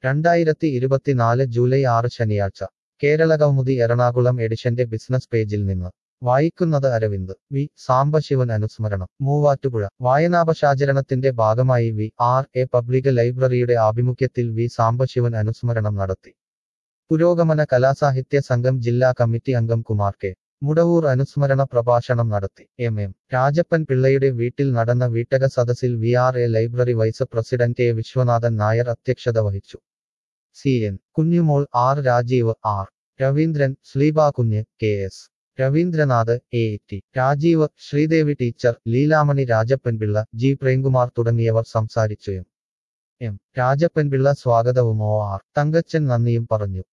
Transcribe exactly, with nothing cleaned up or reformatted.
രണ്ടായിരത്തി ഇരുപത്തിനാല് ജൂലൈ ആറ് ശനിയാഴ്ച കേരളകൗമുദി എറണാകുളം എഡിഷന്റെ ബിസിനസ് പേജിൽ നിന്ന് വായിക്കുന്നത് അരവിന്ദ്. വി സാംബശിവൻ അനുസ്മരണം മൂവാറ്റുപുഴ. വായനാപശാചരണത്തിന്റെ ഭാഗമായി വി ആർ എ പബ്ലിക് ലൈബ്രറിയുടെ ആഭിമുഖ്യത്തിൽ വി സാംബശിവൻ അനുസ്മരണം നടത്തി. പുരോഗമന കലാസാഹിത്യ സംഘം ജില്ലാ കമ്മിറ്റി അംഗം കുമാർ കെ മുടവൂർ അനുസ്മരണ പ്രഭാഷണം നടത്തി. എം എം രാജപ്പൻ പിള്ളയുടെ വീട്ടിൽ നടന്ന വീട്ടക സദസ്സിൽ V R A library vice president A Viswanathan Nair അധ്യക്ഷത വഹിച്ചു. C N Kunjumol, R Rajeev, R Raveendran, Shleeba Kunju, K S Raveendranath, A T Rajeev, Sreedevi teacher, Leelamani Rajappanpillai, G Premkumar തുടങ്ങിയവർ സംസാരിച്ചു. എം എം രാജപ്പൻപിള്ള സ്വാഗതവും ഒ ആർ തങ്കച്ചൻ നന്ദിയും പറഞ്ഞു.